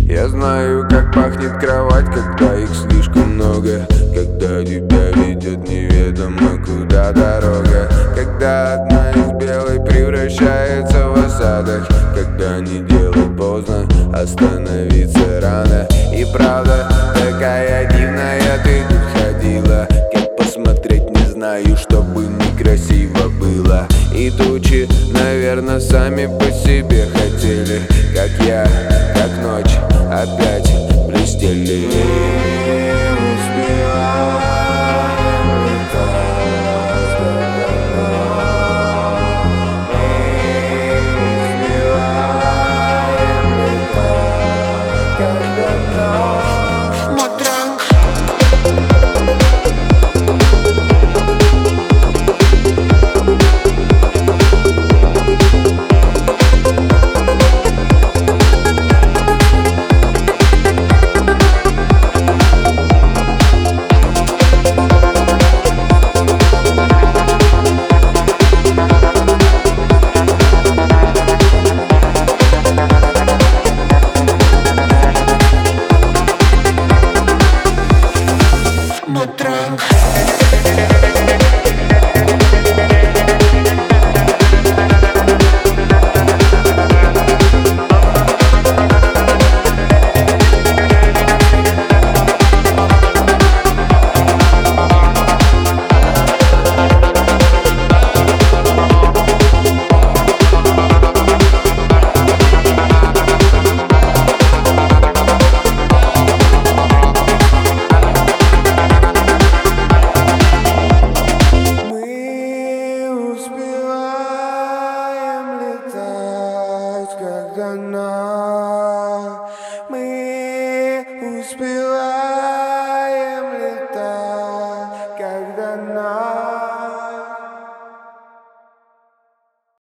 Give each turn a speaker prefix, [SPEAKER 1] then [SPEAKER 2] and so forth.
[SPEAKER 1] Я знаю, как пахнет кровать, когда их слишком много, когда тебя ведет неведомо куда дорога, когда одна из белой превращается в осадок, когда не делать поздно, остановиться рано. И правда такая дивная, ты тут ходила, как посмотреть не знаю, чтобы некрасиво было. И тучи, наверное, сами по себе хотели, как я, как ночь, опять блестели. Когда